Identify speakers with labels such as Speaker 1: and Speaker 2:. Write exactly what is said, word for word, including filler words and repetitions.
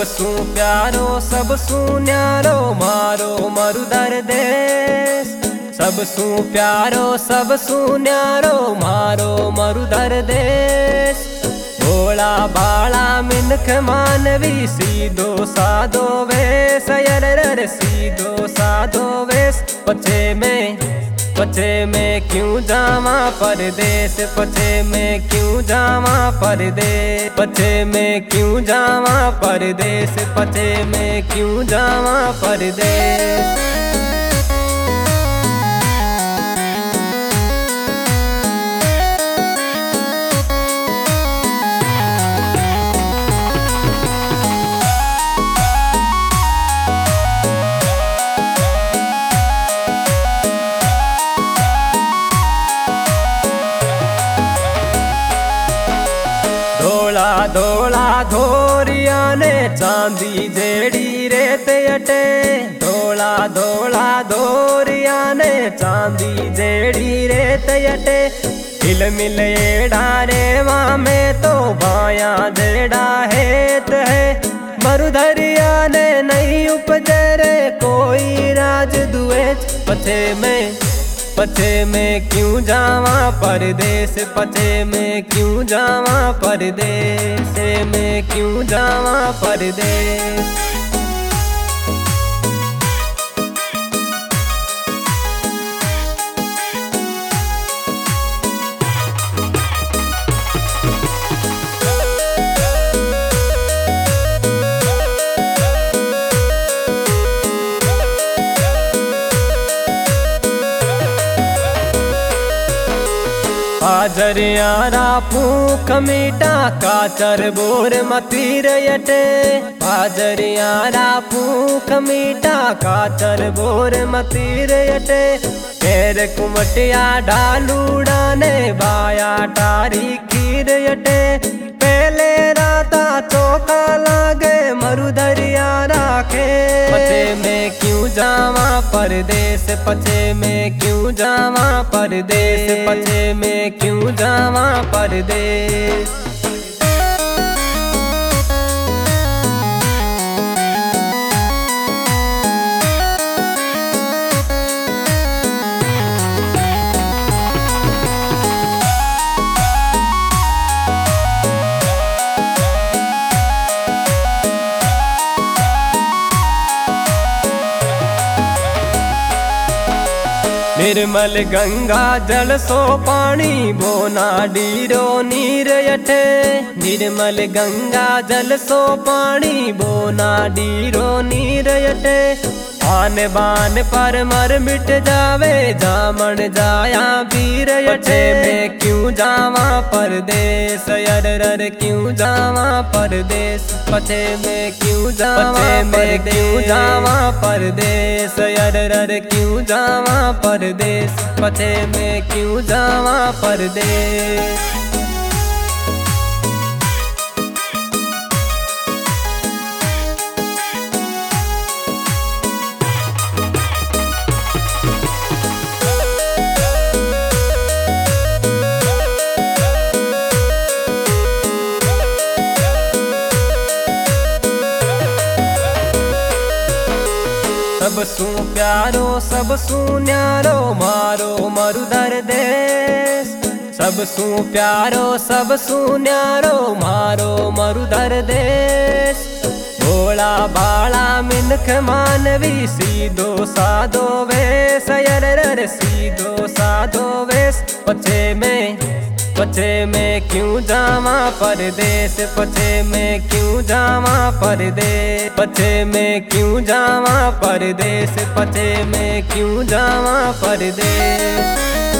Speaker 1: सबसू प्यारो सबसू न्यारो मारो मरुदर देश। सबसू प्यारो सबसू न्यारो मारो मरुदर देश। भोला भाला मिनख मानवी सीधो साधो वेश। अरर सीधो साधो वेश। पछे में पछे में क्यों जावा परदेश। पछे में क्यों जावा परदेश। पछे में क्यों जावा परदेश। पछे में क्यों जावा परदेश। धोला धोला धोरिया ने चांदी जेड़ी रेत अटे। धोला धोला धोरिया ने चांदी जेड़ी रेत अटे। हिल मिल एड़ा रेवा में तो बाया जेड़ा हेत है। मरुधरिया ने नहीं उपजे रे कोई राज दुएच। पछे में पछे में क्यों जावा परदेश। पछे में क्यों जावा परदेश। में क्यों जावा परदेश। पाजरियारा फूक मीटा काचर बोर मतीर यटे। पाजरियारा फूक मीटा काचर बोर मतीर यटे। पैर कुमटिया डालूड़ा ने बाया टारी खीर यटे। पहले राता चौका लागे मरुधरिया राखे। पछे में क्यों जावा परदेश। पछे में क्यों जावा परदेश। पछे में क्यों जावा परदेश। निर्मल गंगा जल सो पानी बोना डीरो नीर यठे। निर्मल गंगा जल सो पानी बोना डीरो नीर यठे। आन बान पर मर मिट जावे जामन जाया वीर यठे। में क्यों जावा परदेश। अरर क्यों जावा परदेश। पछे में क्यों जावा में क्यों जावा परदेश। अरर क्यों जावा परदेश। पछे में क्यों जावा परदेश। सबसू प्यारो सबसू न्यारो मारो मरुदर देश। सबसू प्यारो सबसू न्यारो मारो मरुदर देश। भोला भाला मिनख मानवी सीधो साधो वेश। अरर सीधो साधो वेश। पछे में पछे में क्यों जावा परदेश। पछे में क्यों जावा परदेश। पछे में क्यों जावा परदेश। पछे में क्यों जावा परदेश।